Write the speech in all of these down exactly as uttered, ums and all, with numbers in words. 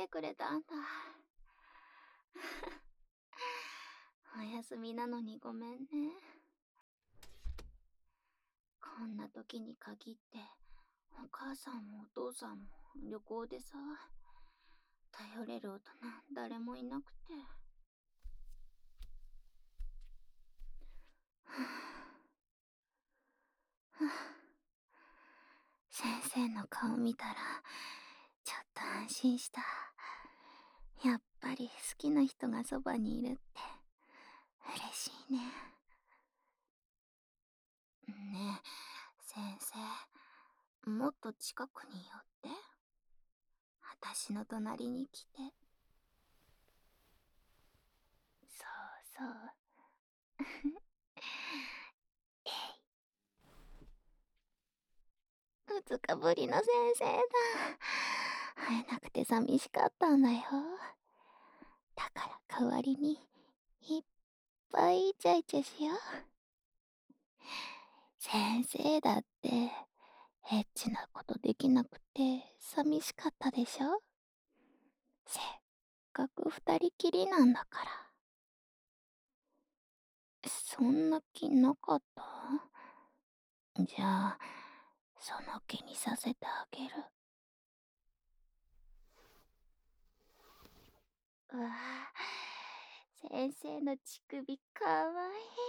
てくれたんだ。お休みなのにごめんね。こんな時に限ってお母さんもお父さんも旅行でさ、頼れる大人誰もいなくて。先生の顔見たらちょっと安心した。やっぱり好きな人がそばにいるって嬉しいね。ねえ先生、もっと近くに寄って、私の隣に来て。そうそう。うつかぶりの先生だ。会えなくて寂しかったんだよ。だから代わりにいっぱいイチャイチャしよう。先生だってエッチなことできなくて寂しかったでしょ。せっかく二人きりなんだから。そんな気なかった？じゃあその気にさせてあげる。うわあ、先生の乳首かわいい。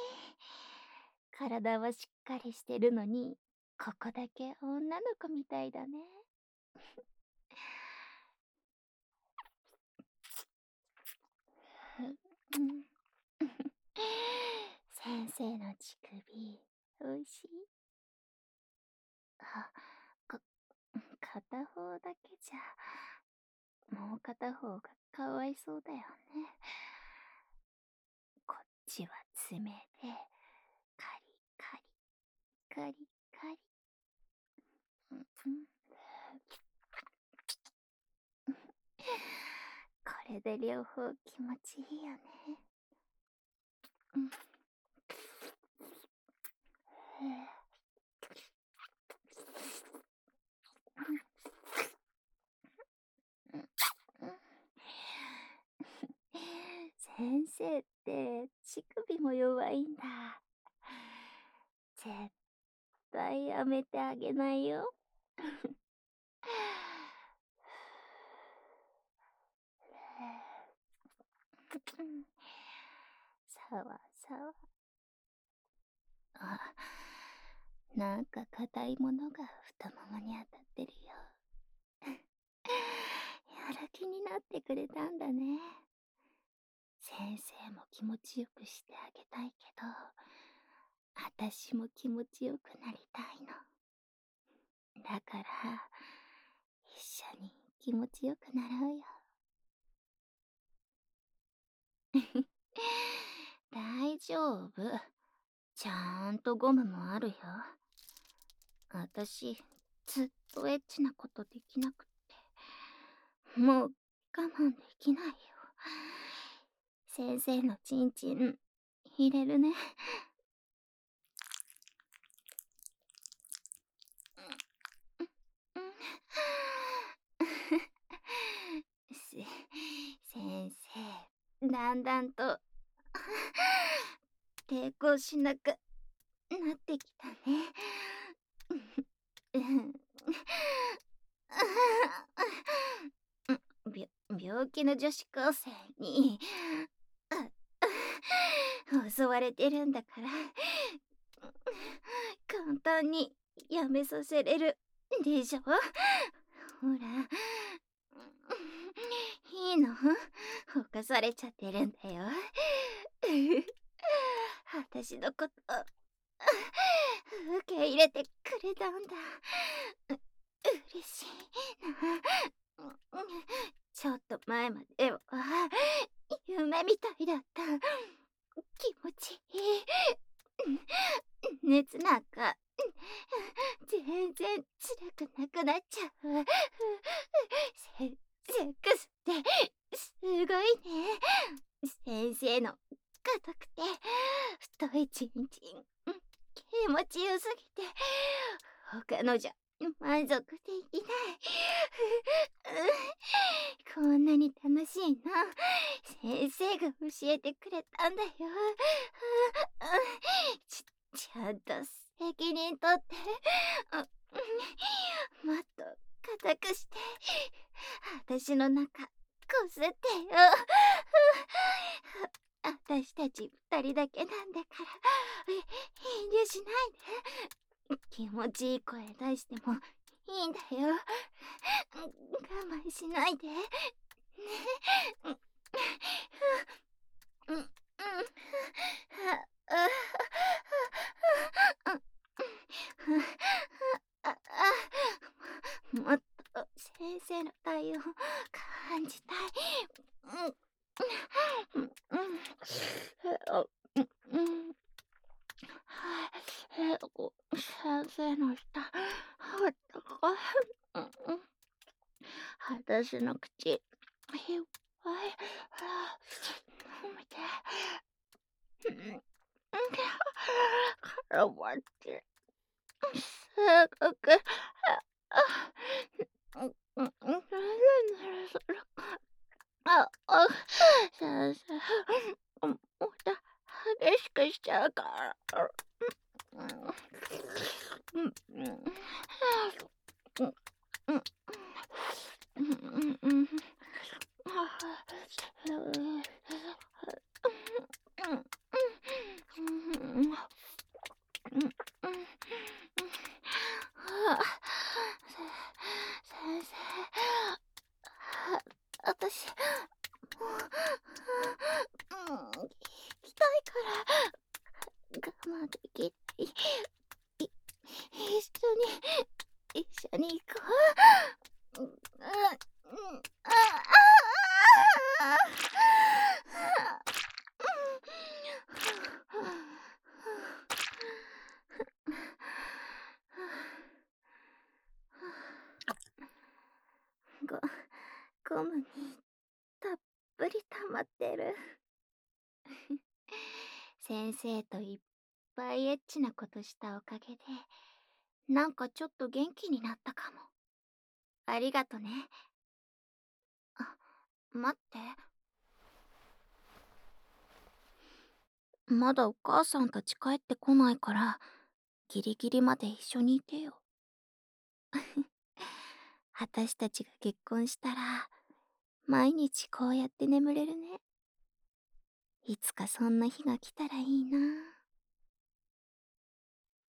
体はしっかりしてるのに、ここだけ女の子みたいだね。先生の乳首、おいしい。あ、か、片方だけじゃ、もう片方がかわいそうだよね。こっちは爪で、カリカリ、カリカリ。うんうん、これで両方気持ちいいよね。うん、先生って乳首も弱いんだ。絶対やめてあげないよ。さわさわ。あ、なんか硬いものが太ももに当たってるよ。やる気になってくれたんだね。先生も気持ちよくしてあげたいけど、あたしも気持ちよくなりたいの。だから一緒に気持ちよくなろうよ。大丈夫。ちゃんとゴムもあるよ。あたしずっとエッチなことできなくって、もう我慢できないよ。先生のチンチン入れるね。せ先生、だんだんと抵抗しなくなってきたね。び病気の女子高生に襲われてるんだから簡単にやめさせれるでしょ。ほら、いいの？犯されちゃってるんだよ。私のこと受け入れてくれたんだ。う嬉しいな。ちょっと前までは夢みたいだった。気持ちいい。熱なんか全然辛くなくなっちゃう。セセックスってすごいね。先生の硬くて太いチンチン気持ちよすぎて他のじゃ満足できない。こんなに楽しいの先生が教えてくれたんだよ。ちちゃんと責任取って、もっと固くして私の中こすってよ。私たち二人だけなんだから遠慮しないで。気持ちいい声出してもいいんだよ。我慢しないでね。うんうん。もっと先生の対応感じたい。うんうんうんはい、えこ先生の舌あったかい。うんうん。私の口いっぱい褒めて。うん絡まってすごくあうんうんうんぬるぬるする。ああ先生もっと激しくしちゃうから。うんうんうんうんうんうん。先生、私、もう、うん、痛いから我慢できない。い一緒に、一緒に行こう。うん、うん、ああご、ゴムにたっぷり溜まってる。先生といっぱいエッチなことしたおかげで、なんかちょっと元気になったかも。ありがとね。あ、待って。まだお母さんたち帰ってこないから、ギリギリまで一緒にいてよ。私たちが結婚したら、毎日こうやって眠れるね。いつかそんな日が来たらいいな。